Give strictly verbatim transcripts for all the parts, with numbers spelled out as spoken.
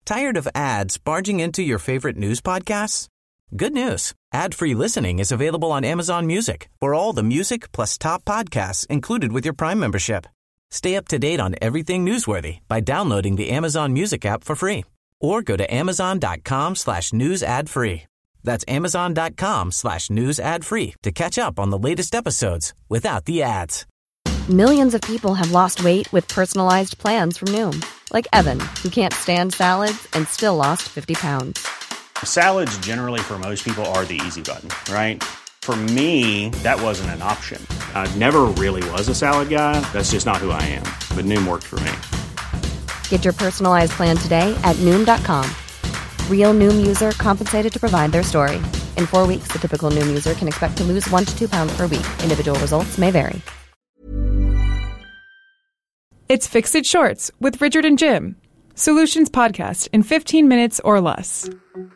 Tired of ads barging into your favorite news podcasts? Good news. Ad-free listening is available on Amazon Music for all the music plus top podcasts included with your Prime membership. Stay up to date on everything newsworthy by downloading the Amazon Music app for free or go to amazon.com slash news ad free. That's amazon.com slash news ad free to catch up on the latest episodes without the ads. Millions of people have lost weight with personalized plans from Noom. Like Evan, who can't stand salads and still lost fifty pounds. Salads generally for most people are the easy button, right? For me, that wasn't an option. I never really was a salad guy. That's just not who I am. But Noom worked for me. Get your personalized plan today at Noom dot com. Real Noom user compensated to provide their story. In four weeks, the typical Noom user can expect to lose one to two pounds per week. Individual results may vary. It's Fix It Shorts with Richard and Jim. Solutions podcast in fifteen minutes or less.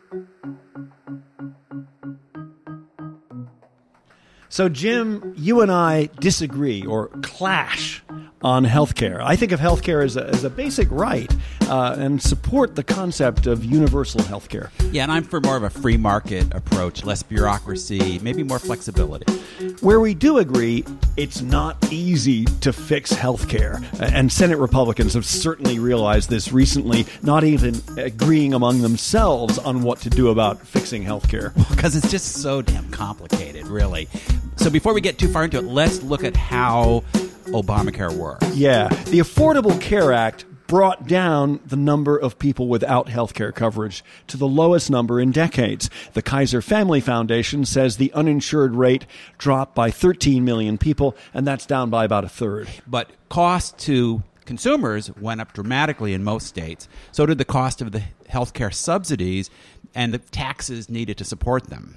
So, Jim, you and I disagree or clash on healthcare. I think of healthcare as a, as a basic right uh, and support the concept of universal healthcare. Yeah, and I'm for more of a free market approach, less bureaucracy, maybe more flexibility. Where we do agree, it's not easy to fix healthcare. And Senate Republicans have certainly realized this recently, not even agreeing among themselves on what to do about fixing healthcare. Because it's just so damn complicated, really. So before we get too far into it, let's look at how Obamacare works. Yeah. The Affordable Care Act brought down the number of people without health care coverage to the lowest number in decades. The Kaiser Family Foundation says the uninsured rate dropped by thirteen million people, and that's down by about a third. But cost to consumers went up dramatically in most states. So did the cost of the health care subsidies and the taxes needed to support them.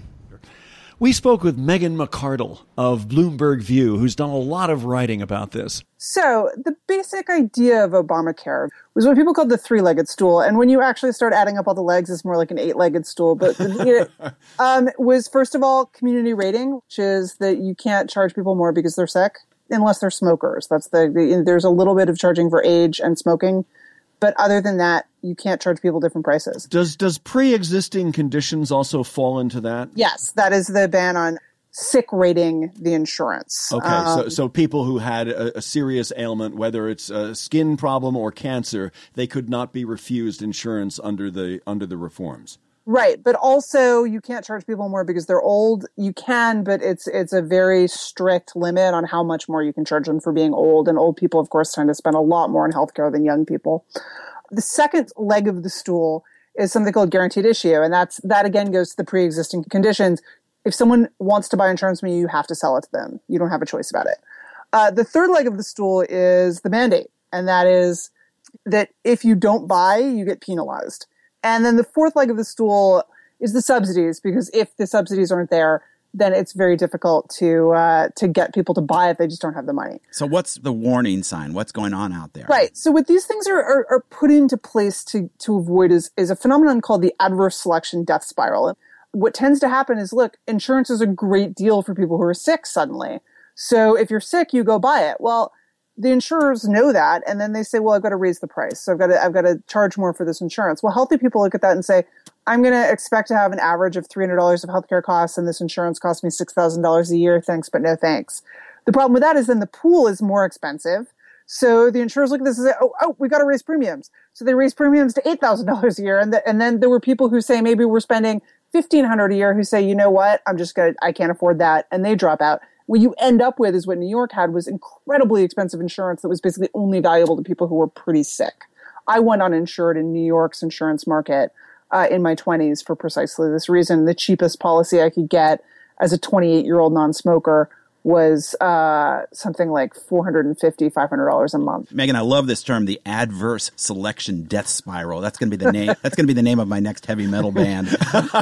We spoke with Megan McArdle of Bloomberg View, who's done a lot of writing about this. So the basic idea of Obamacare was what people called the three-legged stool. And when you actually start adding up all the legs, it's more like an eight-legged stool. But you know, um, was, first of all, community rating, which is that you can't charge people more because they're sick, unless they're smokers. That's the, the there's a little bit of charging for age and smoking. But other than that, you can't charge people different prices. Does does pre-existing conditions also fall into that? Yes, that is the ban on sick rating the insurance. Okay, um, so so people who had a, a serious ailment, whether it's a skin problem or cancer, they could not be refused insurance under the under the reforms. Right, but also you can't charge people more because they're old. You can, but it's it's a very strict limit on how much more you can charge them for being old. And old people, of course, tend to spend a lot more on healthcare than young people. The second leg of the stool is something called guaranteed issue, and that's that again goes to the pre-existing conditions. If someone wants to buy insurance from you, you have to sell it to them. You don't have a choice about it. Uh, the third leg of the stool is the mandate, and that is that if you don't buy, you get penalized. And then the fourth leg of the stool is the subsidies, because if the subsidies aren't there, then it's very difficult to uh, to get people to buy if they just don't have the money. So what's the warning sign? What's going on out there? Right. So what these things are, are, are put into place to, to avoid is, is a phenomenon called the adverse selection death spiral. And what tends to happen is, look, insurance is a great deal for people who are sick suddenly. So if you're sick, you go buy it. Well, the insurers know that, and then they say, well, I've got to raise the price. So I've got to, I've got to charge more for this insurance. Well, healthy people look at that and say, I'm going to expect to have an average of three hundred dollars of healthcare costs, and this insurance costs me six thousand dollars a year. Thanks, but no thanks. The problem with that is then the pool is more expensive. So the insurers look at this and say, oh, oh, we got to raise premiums. So they raise premiums to eight thousand dollars a year. And, the, and then there were people who say, maybe we're spending fifteen hundred dollars a year, who say, you know what, I'm just going to, I can't afford that. And they drop out. What you end up with is what New York had was incredibly expensive insurance that was basically only valuable to people who were pretty sick. I went uninsured in New York's insurance market uh, in my twenties for precisely this reason. The cheapest policy I could get as a twenty-eight-year-old non-smoker was uh, something like four hundred fifty dollars, five hundred dollars a month. Megan, I love this term, the adverse selection death spiral. That's going to be the name. That's going to be the name of my next heavy metal band.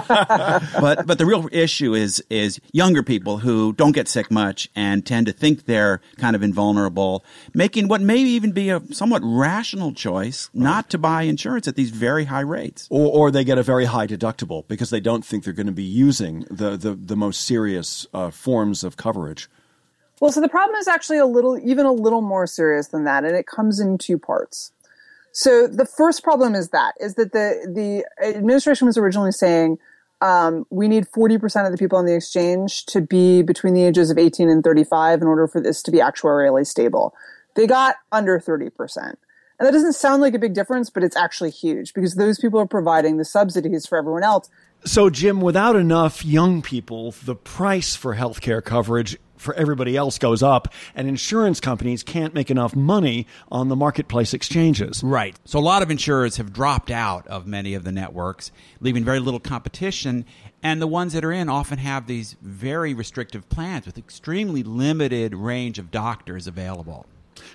but but the real issue is is younger people who don't get sick much and tend to think they're kind of invulnerable, making what may even be a somewhat rational choice not to buy insurance at these very high rates. Or, or they get a very high deductible because they don't think they're going to be using the, the, the most serious uh, forms of coverage. Well, so the problem is actually a little, even a little more serious than that, and it comes in two parts. So the first problem is that, is that the, the administration was originally saying, um, we need forty percent of the people on the exchange to be between the ages of eighteen and thirty-five in order for this to be actuarially stable. They got under thirty percent. And that doesn't sound like a big difference, but it's actually huge because those people are providing the subsidies for everyone else. So, Jim, without enough young people, the price for healthcare coverage for everybody else goes up, and insurance companies can't make enough money on the marketplace exchanges. Right. So a lot of insurers have dropped out of many of the networks, leaving very little competition. And the ones that are in often have these very restrictive plans with extremely limited range of doctors available.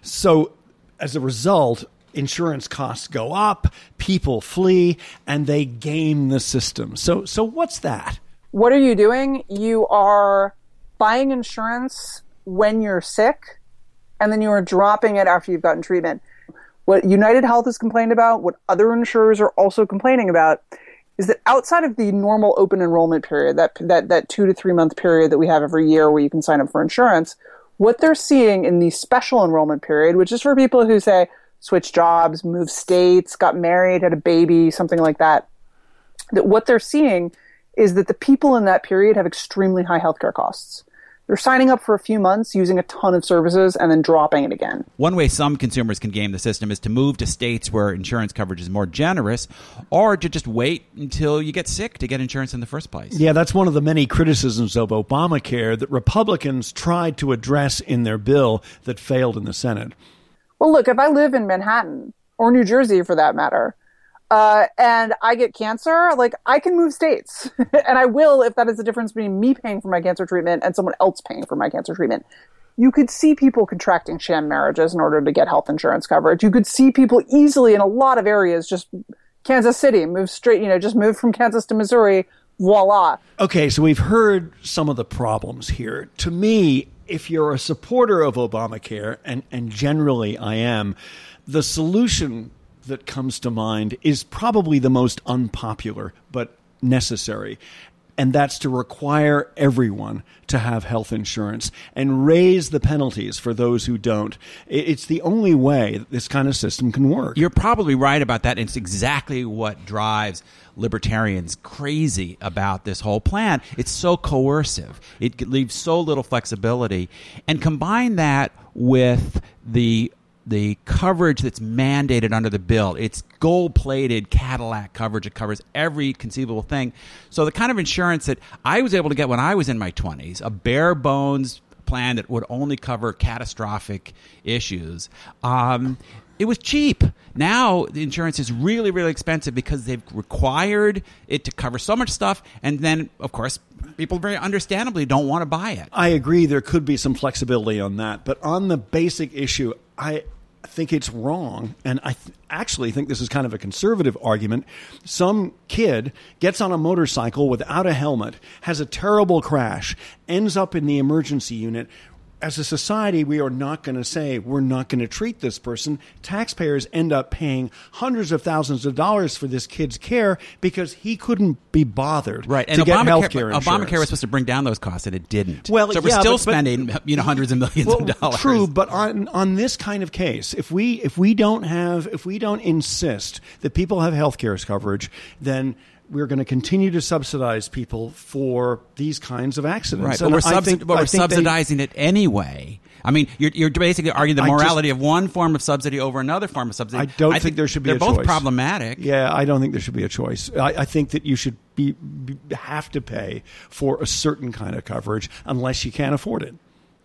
So as a result, insurance costs go up, people flee, and they game the system. So, so what's that? What are you doing? You are buying insurance when you're sick, and then you are dropping it after you've gotten treatment. What United Health has complained about, what other insurers are also complaining about, is that outside of the normal open enrollment period, that that that two to three month period that we have every year where you can sign up for insurance, what they're seeing in the special enrollment period, which is for people who say switch jobs, move states, got married, had a baby, something like that, that what they're seeing is that the people in that period have extremely high healthcare costs. They're signing up for a few months, using a ton of services, and then dropping it again. One way some consumers can game the system is to move to states where insurance coverage is more generous, or to just wait until you get sick to get insurance in the first place. Yeah, that's one of the many criticisms of Obamacare that Republicans tried to address in their bill that failed in the Senate. Well, look, if I live in Manhattan, or New Jersey for that matter, Uh, and I get cancer, like, I can move states. And I will if that is the difference between me paying for my cancer treatment and someone else paying for my cancer treatment. You could see people contracting sham marriages in order to get health insurance coverage. You could see people easily in a lot of areas, just Kansas City, move straight, you know, just move from Kansas to Missouri, voila. Okay, so we've heard some of the problems here. To me, if you're a supporter of Obamacare, and, and generally I am, the solution that comes to mind is probably the most unpopular but necessary, and that's to require everyone to have health insurance and raise the penalties for those who don't. It's the only way that this kind of system can work. You're probably right about that. It's exactly what drives libertarians crazy about this whole plan. It's so coercive. It leaves so little flexibility. And combine that with the the coverage that's mandated under the bill. It's gold-plated Cadillac coverage. It covers every conceivable thing. So the kind of insurance that I was able to get when I was in my twenties, a bare-bones plan that would only cover catastrophic issues, um, it was cheap. Now the insurance is really, really expensive because they've required it to cover so much stuff. And then, of course, people very understandably don't want to buy it. I agree there could be some flexibility on that. But on the basic issue, I think it's wrong, and I th- actually think this is kind of a conservative argument. Some kid gets on a motorcycle without a helmet, has a terrible crash, ends up in the emergency unit. As a society, we are not going to say we're not going to treat this person. Taxpayers end up paying hundreds of thousands of dollars for this kid's care because he couldn't be bothered right. to and get Obamacare, health care insurance. Obamacare was supposed to bring down those costs, and it didn't. Well, so we're yeah, still but, spending but, you know hundreds of millions well, of dollars. True, but on on this kind of case, if we if we don't have if we don't insist that people have health care coverage, then we're going to continue to subsidize people for these kinds of accidents. Right, and but we're, subsi- think, but we're think subsidizing they, it anyway. I mean, you're, you're basically arguing the morality just, of one form of subsidy over another form of subsidy. I don't I think, think there should be they're a both choice. problematic. Yeah, I don't think there should be a choice. I, I think that you should be, be have to pay for a certain kind of coverage unless you can't afford it.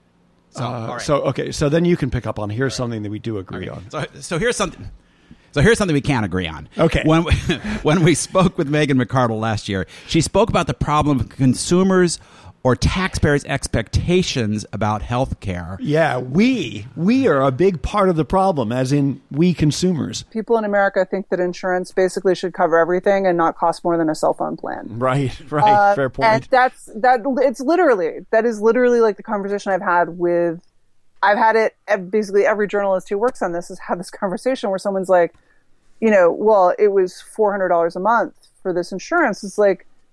So, uh, all right. so okay, so then you can pick up on here's something that we do agree okay. on. So, so here's something. So here's something we can't agree on. Okay. When we, when we spoke with Megan McArdle last year, she spoke about the problem of consumers or taxpayers' expectations about health care. Yeah, we we are a big part of the problem, as in we consumers. People in America think that insurance basically should cover everything and not cost more than a cell phone plan. Right, right, uh, fair point. And that's that. It's literally that is literally like the conversation I've had with. I've had it. Basically, every journalist who works on this has had this conversation where someone's like, you know, well, it was four hundred dollars a month for this insurance. It's like,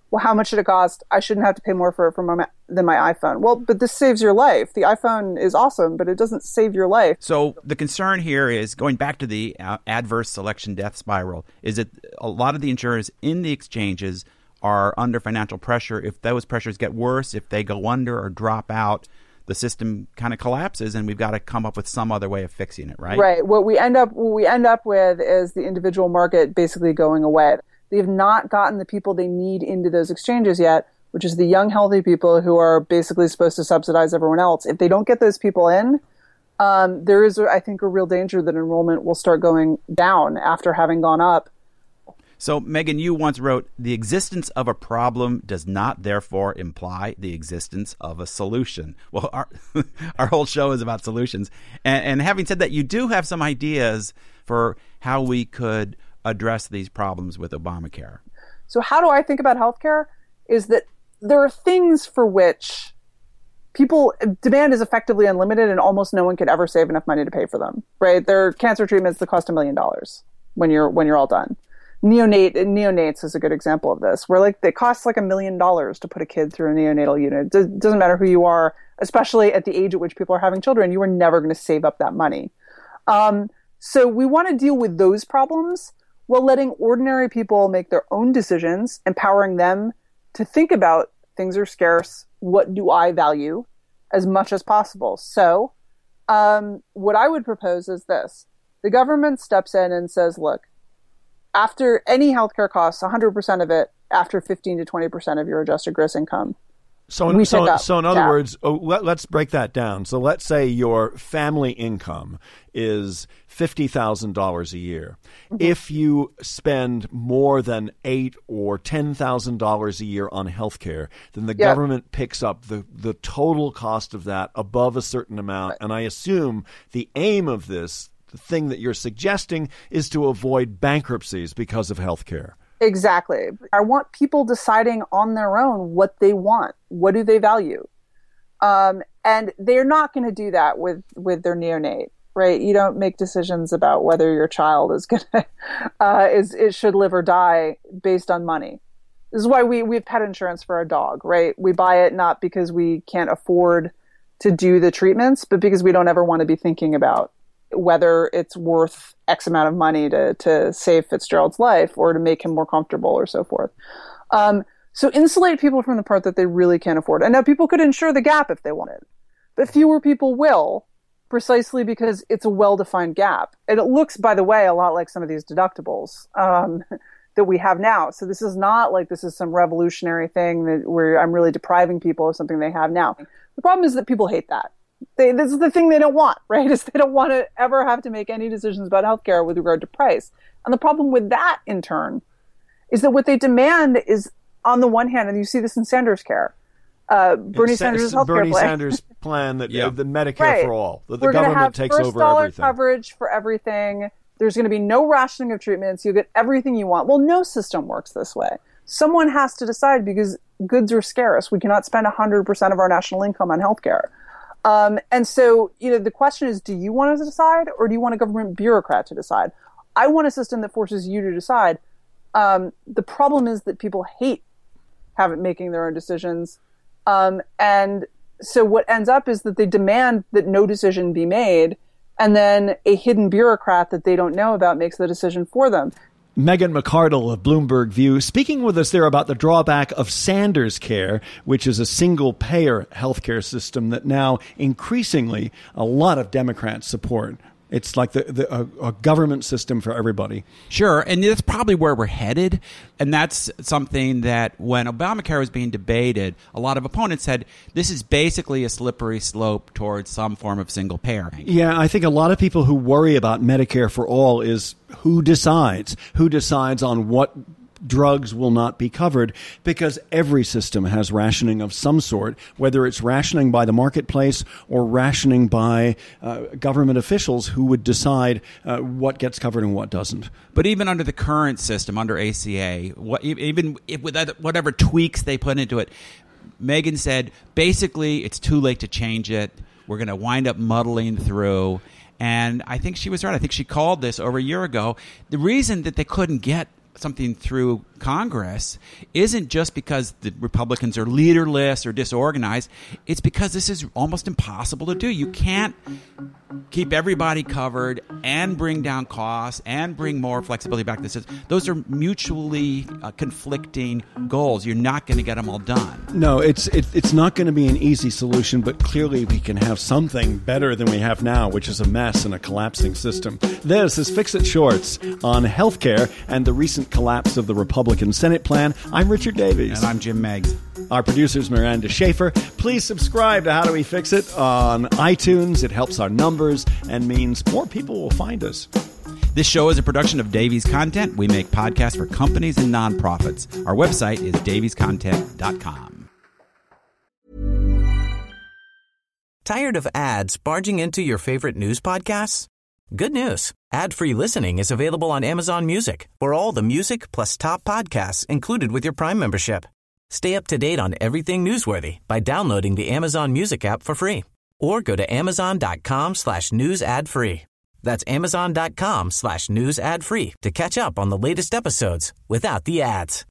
well, how much did it cost? I shouldn't have to pay more for it for my, than my iPhone. Well, but this saves your life. The iPhone is awesome, but it doesn't save your life. So the concern here is, going back to the uh, adverse selection death spiral, is that a lot of the insurers in the exchanges are under financial pressure. If those pressures get worse, if they go under or drop out, the system kind of collapses, and we've got to come up with some other way of fixing it, right? Right. What we end up what we end up with is the individual market basically going away. They have not gotten the people they need into those exchanges yet, which is the young, healthy people who are basically supposed to subsidize everyone else. If they don't get those people in, um, there is, I think, a real danger that enrollment will start going down after having gone up. So, Megan, you once wrote, "The existence of a problem does not therefore imply the existence of a solution." Well, our our whole show is about solutions. And, and having said that, you do have some ideas for how we could address these problems with Obamacare. So how do I think about healthcare? Is that there are things for which people, demand is effectively unlimited and almost no one could ever save enough money to pay for them, right? There are cancer treatments that cost a million dollars when you're when you're all done. Neonate neonates is a good example of this, where like it costs like a million dollars to put a kid through a neonatal unit. It doesn't matter who you are, especially at the age at which people are having children, you are never going to save up that money. Um, so we want to deal with those problems while letting ordinary people make their own decisions, empowering them to think about things are scarce, what do I value, as much as possible. So um, what I would propose is this. The government steps in and says, look, after any healthcare costs, one hundred percent of it after fifteen to twenty percent of your adjusted gross income. So, in, so, so in other yeah. words, oh, let, let's break that down. So let's say your family income is fifty thousand dollars a year. Mm-hmm. If you spend more than eight or ten thousand dollars a year on healthcare, then the yep. government picks up the, the total cost of that above a certain amount. Right. And I assume the aim of this, the thing that you're suggesting, is to avoid bankruptcies because of healthcare. Exactly. I want people deciding on their own what they want. What do they value? Um, and they're not going to do that with, with their neonate, right? You don't make decisions about whether your child is going to, uh, is, it should live or die based on money. This is why we, we have pet insurance for our dog, right? We buy it not because we can't afford to do the treatments, but because we don't ever want to be thinking about whether it's worth X amount of money to, to save Fitzgerald's life or to make him more comfortable or so forth. Um, so insulate people from the part that they really can't afford. And now people could insure the gap if they wanted, but fewer people will, precisely because it's a well-defined gap. And it looks, by the way, a lot like some of these deductibles um, that we have now. So this is not like this is some revolutionary thing that where I'm really depriving people of something they have now. The problem is that people hate that. They, this is the thing they don't want, right? Is they don't want to ever have to make any decisions about healthcare with regard to price. And the problem with that, in turn, is that what they demand is, on the one hand, and you see this in Sanders Care, uh, Bernie it's, Sanders' it's healthcare Bernie plan. Sanders' plan that yeah. uh, the Medicare right. for all, that the We're government have takes first over dollar everything. Coverage for everything. There's going to be no rationing of treatments. You'll get everything you want. Well, no system works this way. Someone has to decide because goods are scarce. We cannot spend one hundred percent of our national income on healthcare. Um, and so, you know, the question is, do you want to decide or do you want a government bureaucrat to decide? I want a system that forces you to decide. Um, the problem is that people hate having making their own decisions. Um, and so what ends up is that they demand that no decision be made. And then a hidden bureaucrat that they don't know about makes the decision for them. Megan McArdle of Bloomberg View speaking with us there about the drawback of Sanders Care, which is a single-payer healthcare system that now increasingly a lot of Democrats support. It's like the, the a, a government system for everybody. Sure, and that's probably where we're headed. And that's something that when Obamacare was being debated, a lot of opponents said this is basically a slippery slope towards some form of single payer. Yeah, I think a lot of people who worry about Medicare for all is who decides, who decides on what drugs will not be covered, because every system has rationing of some sort, whether it's rationing by the marketplace or rationing by uh, government officials who would decide uh, what gets covered and what doesn't. But even under the current system, under A C A, what, even if with whatever tweaks they put into it, Megan said basically it's too late to change it. We're going to wind up muddling through. And I think she was right. I think she called this over a year ago. The reason that they couldn't get something through Congress isn't just because the Republicans are leaderless or disorganized. It's because this is almost impossible to do. You can't keep everybody covered and bring down costs and bring more flexibility back to the system. Those are mutually uh, conflicting goals. You're not going to get them all done. No, it's it, it's not going to be an easy solution, but clearly we can have something better than we have now, which is a mess and a collapsing system. This is Fix-It Shorts on healthcare and the recent collapse of the Republican Senate plan. I'm Richard Davies. And I'm Jim Meggs. Our producer is Miranda Schaefer. Please subscribe to How Do We Fix It on iTunes. It helps our numbers and means more people will find us. This show is a production of Davies Content. We make podcasts for companies and nonprofits. Our website is davies content dot com. Tired of ads barging into your favorite news podcasts? Good news. Ad-free listening is available on Amazon Music for all the music plus top podcasts included with your Prime membership. Stay up to date on everything newsworthy by downloading the Amazon Music app for free or go to amazon.com slash news ad free. That's amazon.com slash news ad free to catch up on the latest episodes without the ads.